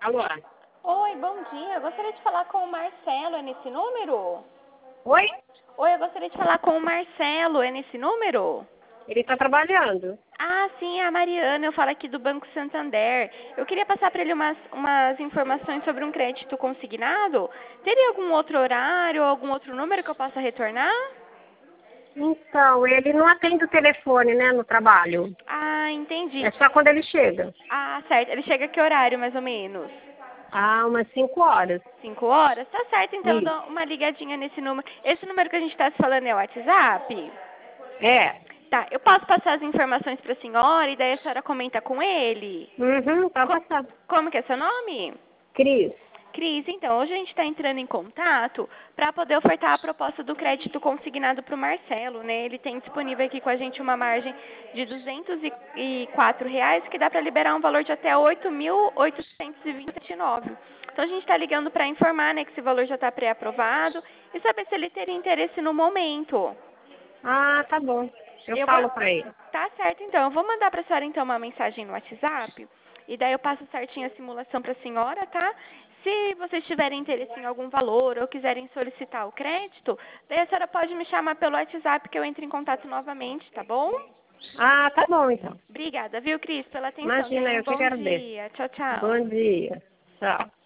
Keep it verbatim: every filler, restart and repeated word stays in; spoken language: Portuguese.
Alô? Oi, bom dia. Eu gostaria de falar com o Marcelo. É nesse número? Oi? Oi, eu gostaria de falar com o Marcelo. É nesse número? Ele tá trabalhando. Ah, sim, é a Mariana. Eu falo aqui do Banco Santander. Eu queria passar para ele umas, umas informações sobre um crédito consignado. Teria algum outro horário ou algum outro número que eu possa retornar? Então, ele não atende o telefone, né, no trabalho. Ah, entendi. É só quando ele chega. Ah, certo. Ele chega a que horário, mais ou menos? Ah, umas cinco horas. Cinco horas? Tá certo, então eu Isso. dou uma ligadinha nesse número. Esse número que a gente está se falando é o WhatsApp? É. Tá, eu posso passar as informações para a senhora e daí a senhora comenta com ele? Uhum, pode Co- passar. como que é seu nome? Cris. Cris, então, hoje a gente está entrando em contato para poder ofertar a proposta do crédito consignado para o Marcelo, né? Ele tem disponível aqui com a gente uma margem de duzentos e quatro reais, que dá para liberar um valor de até oito mil oitocentos e vinte e nove. Então a gente está ligando para informar, né, que esse valor já está pré-aprovado e saber se ele teria interesse no momento. Ah, tá bom. Eu Eu vou... falo pra ele. Tá certo, então. Eu vou mandar para a senhora, então, uma mensagem no WhatsApp. E daí eu passo certinho a simulação para a senhora, tá? Se vocês tiverem interesse em algum valor ou quiserem solicitar o crédito, daí a senhora pode me chamar pelo WhatsApp que eu entro em contato novamente, tá bom? Ah, tá bom, então. Obrigada, viu, Cris, pela atenção. Imagina, Tenha um eu que bom agradeço. dia. Tchau, tchau. Bom dia. Tchau.